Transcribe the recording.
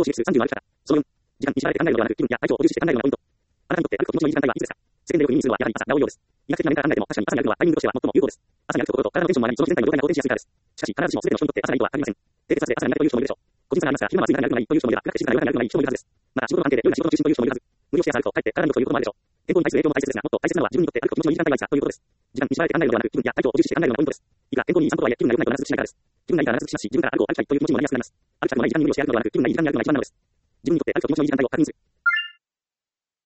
を刺激する30の歩き方。その4、時間に縛られて考えるのではなく、気分や体調を重視して考えるのがポイント。あなたにとって歩くと気持ちのいい時間帯はいつですか？世間でよく耳にするのはやはり朝が多いようです。医学的な面から考えても確かに朝に歩くのはタイミングとしては最も有効です。朝に歩くことと体のテンションも上がり、その自然体の状態が好転しやすいからです。しかし、必ずしも全ての人にとって朝がいいとは限りません。低血圧で朝が苦手という人もいるでしょう。個人差がありますが、昼間は睡眠が長くなりという人もいれば、暗くて静かな夜中に歩くのがいい人もいるはずです。また、仕事の関係で夜が仕事の中心という人もいるはず。無理をして朝歩くと、かえって体に良くということもあるでしょう。健康に対する影響も大切ですが、もっと大切なのは自分にとって歩くと気持ちのいい時間帯がいつだということです。時間に縛られて考えるのではなく、気分や体調を重視して考えるのがポイントです。いくら健康にいい散歩とはいえ、気分が良くないと長続きしないからです。気分がいいから長続きしますし、自分から歩くを歩きたいという気持ちにもなりやすくなります。歩きたくもない時間に無理をして歩くのではなく、気分がいい時間に歩くのが一番なのです。自分にとって歩くと気持ちのいい時間帯を確認する。